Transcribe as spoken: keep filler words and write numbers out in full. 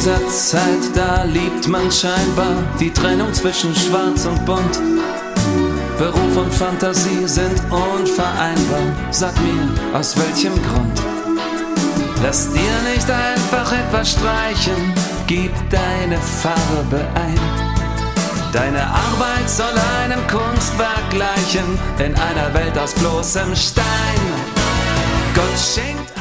dieser Zeit, da liebt man scheinbar die Trennung zwischen Schwarz und Bunt. Beruf und Fantasie sind unvereinbar. Sag mir, aus welchem Grund? Lass dir nicht einfach etwas streichen, gib deine Farbe ein. Deine Arbeit soll einem Kunstwerk gleichen, in einer Welt aus bloßem Stein. Gott schenkt